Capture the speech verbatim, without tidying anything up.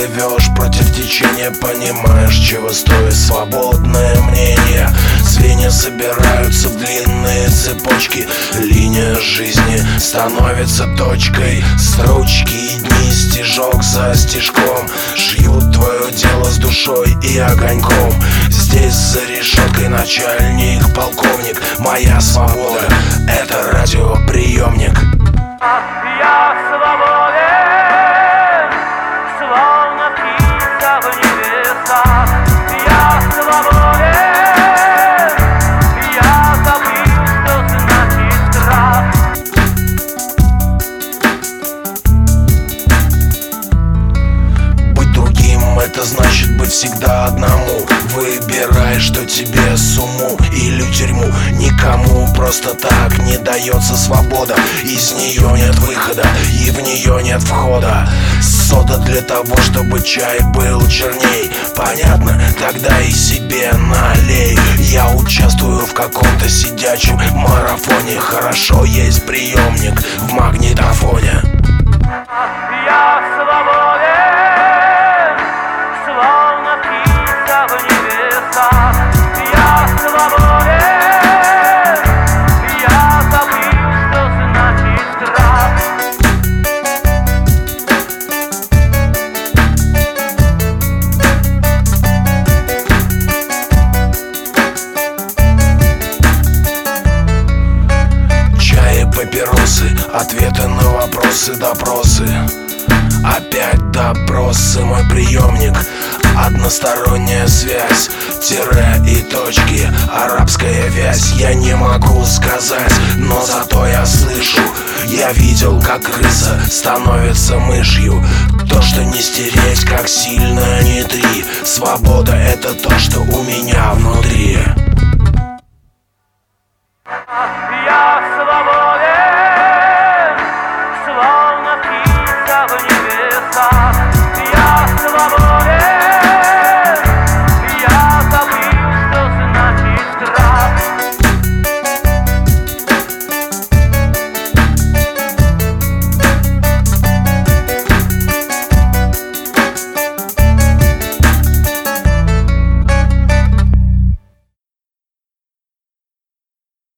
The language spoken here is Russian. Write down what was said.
плывешь против течения, понимаешь, чего стоит свободное мнение. Звенья собираются в длинные цепочки, линия жизни становится точкой. Строчки и дни, стежок за стежком, шьют твое дело с душой и огоньком. Здесь за решеткой начальник, полковник. Моя свобода — это радиоприемник. Я свободен, словно птица в небесах. Я свободен, я забыл, что значит страх. Быть другим — это значит быть всегда одному. Выбирай, что тебе с уму или тюрьму. Никому просто так не дается свобода. Из нее нет выхода и в нее нет входа. Сода для того, чтобы чай был черней. Понятно? Тогда и себе налей. Я участвую в каком-то сидячем марафоне. Хорошо, есть приемник в магнитофоне. Я свободен, словно птица в небесах. Я свободен, я забыл, что значит страх. Чай и папиросы, ответы на вопросы, допросы. Опять допросы, мой приемник. Односторонняя связь, тире и точки, арабская вязь. Я не могу сказать, но зато я слышу. Я видел, как крыса становится мышью. То, что не стереть, как сильно не три. Свобода — это то, что у меня внутри.